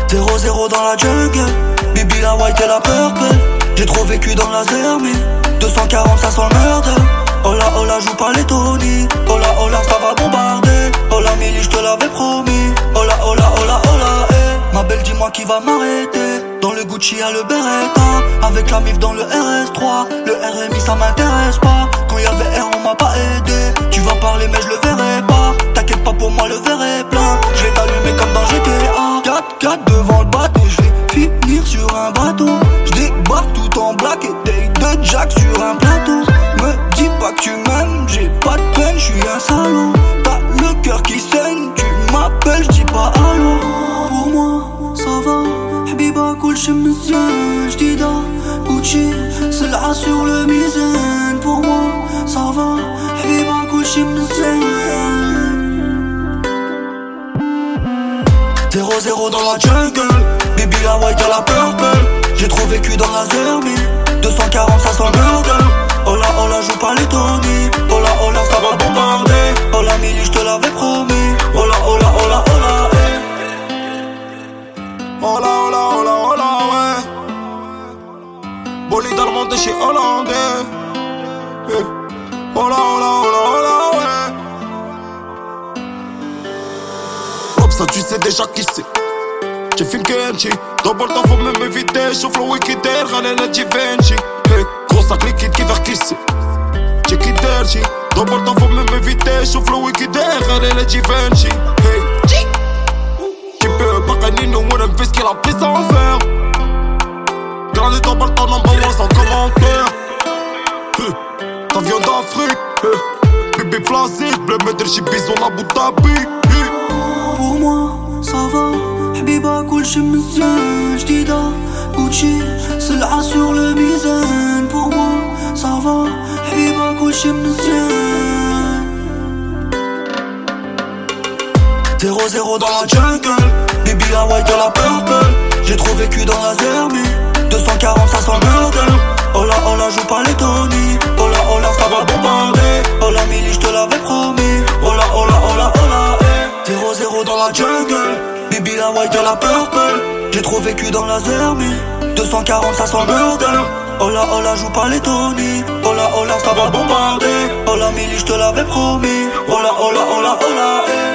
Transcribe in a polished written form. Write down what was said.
0-0 dans la jungle, Bibi la white et la purple. J'ai trop vécu dans la zermie, 240 ça sent le murder. Hola hola joue pas les Tony, hola hola ça va bombarder. Hola Milly j'te l'avais promis, hola hola hola hola Ma belle dis-moi qui va m'arrêter. Dans le Gucci y'a le Beretta, avec la mif dans le RS3. Le RMI ça m'intéresse pas, quand y'avait R on m'a pas aidé. Tu vas parler mais je le verrai pas, t'inquiète pas pour moi le verre est plein. Je vais t'allumer comme dans GTA, 4-4 devant le bateau. Je vais finir sur un bateau, je débarque tout en black et take de Jack sur un plateau. Me dis pas que tu m'aimes, j'ai pas de peine, je suis un salaud. T'as le cœur qui saigne, tu m'appelles, je dis pas allô. Pour moi, ça va, Habiba كل شي مزيان جديدة Gucci, سلعة sur le mizan. Pour moi, ça va, Habiba كل شي مزيان 0-0 dans la jungle, Bibi la white et la purple. J'ai trop vécu dans la zermie, 240 ça sent le murder. Hola hola joue pas les Tony, hola hola ça va bombarder. Hola Milly j'te l'avais promis, hola hola hola hola Hola hola hola hola ouais. Bolide allemande chez hollandais. Hola hola hola hola ouais. Hop ça tu sais déjà qui c'est. J'ai fait une Kenchi, double temps faut même m'éviter. Chauffe le wickeder, râler la Givenchy. Hey, gros sac liquide qui vers qui c'est. J'ai quitté Derchi, double temps faut même m'éviter. Chauffe le wickeder, râler la Givenchy. Hey, Bacanino, moi j'aime ce qu'il a pris sans faire. Grandi dans le temps number one sans commentaire. Ta viande d'Afrique, bébé flasik, bleu me dire j'suis bison Abu Dhabi. Pour moi, ça va, Habiba كل شي مزيان جديدة Gucci, سلعة sur le mizan. Pour moi, ça va, Habiba كل شي مزيان 0-0 dans la jungle, Bibi la white et la purple. J'ai trop vécu dans la zermie, 240 ça sent le murder. Hola hola joue pas les Tony, hola hola ça va bombarder. Hola Milly j'te l'avais promis, hola hola hola hola 0-0 dans la jungle, Bibi la white et la purple. J'ai trop vécu dans la zermie, 240 ça sent le murder. Hola hola joue pas les Tony, hola hola ça va bombarder. Hola Milly j'te l'avais promis, hola hola hola hola